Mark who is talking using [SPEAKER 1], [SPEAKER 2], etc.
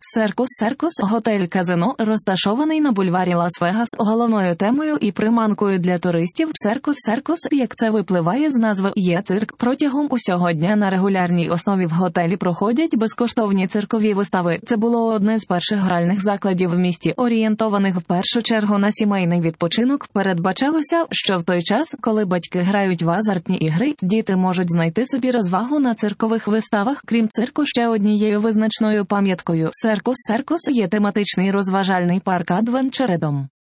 [SPEAKER 1] Серкус – готель-казино, розташований на бульварі Лас-Вегас, головною темою і приманкою для туристів. Серкус, як це випливає з назви, є цирк. Протягом усього дня на регулярній основі в готелі проходять безкоштовні циркові вистави. Це було одне з перших гральних закладів в місті, орієнтованих в першу чергу на сімейний відпочинок. Передбачалося, що в той час, коли батьки грають в азартні ігри, діти можуть знайти собі розвагу на циркових виставах. Крім цирку, ще однією визначною пам'яткою Серкус є тематичний розважальний парк Адвенчередом.